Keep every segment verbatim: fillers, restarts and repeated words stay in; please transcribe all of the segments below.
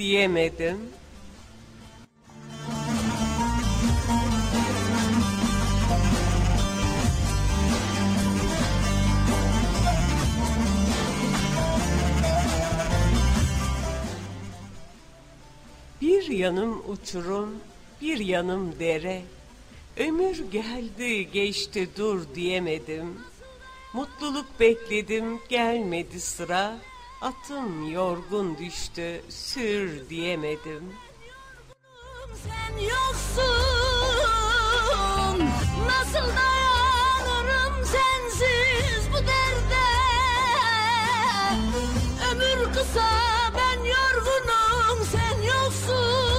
diyemedim. Bir yanım uçurum, bir yanım dere. Ömür geldi geçti dur diyemedim. Mutluluk bekledim gelmedi sıra. Atım yorgun düştü sür diyemedim. Sen yoksun, nasıl dayanırım sensiz bu derde. Ömür kısa ben yorgunum sen yoksun.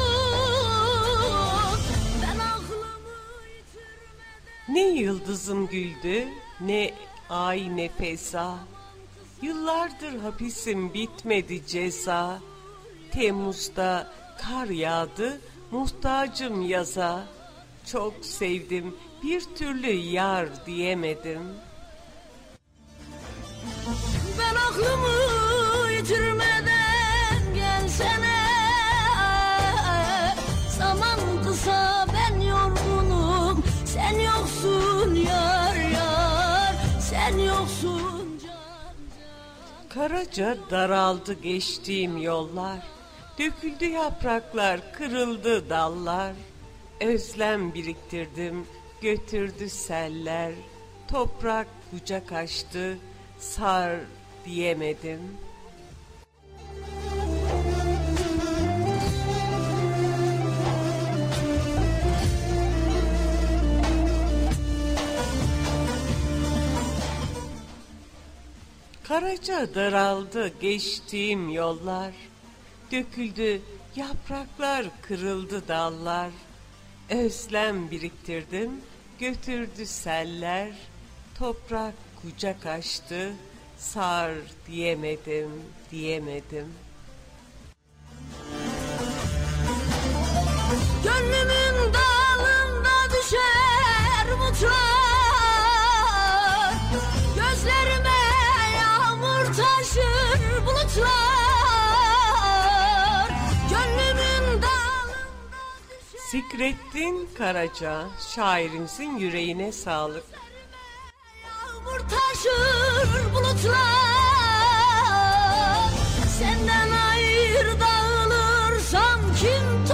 Ben aklımı yitirmeden... Ne yıldızım güldü ne ay ne feza. Yıllardır hapisim bitmedi ceza. Temmuz'da kar yağdı muhtacım yaza. Çok sevdim bir türlü yar diyemedim. Ben aklımı yitirmeden gelsene. Zaman kısa ben yorgunum sen yoksun yar yar. Sen yoksun. Karaca daraldı geçtiğim yollar. Döküldü yapraklar, kırıldı dallar. Özlem biriktirdim, götürdü seller. Toprak kucak açtı, sar diyemedim. Karaca daraldı geçtiğim yollar. Döküldü yapraklar, kırıldı dallar. Özlem biriktirdim, götürdü seller. Toprak kucak açtı, sar diyemedim, diyemedim. Gönlümün dalında düşer mutlar. Gözlerime yağmur taşır bulutlar. Gönlümün dalında düşer. Sikrettin Karaca, şairimizin yüreğine sağlık. Yağmur taşır bulutlar. Senden ayır dağılırsam kim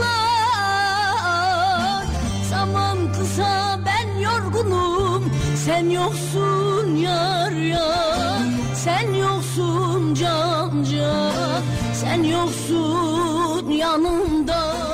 toplar? Zaman kısa ben yorgunum sen yoksun yar yar. Sen yoksun can can. Sen yoksun yanımda.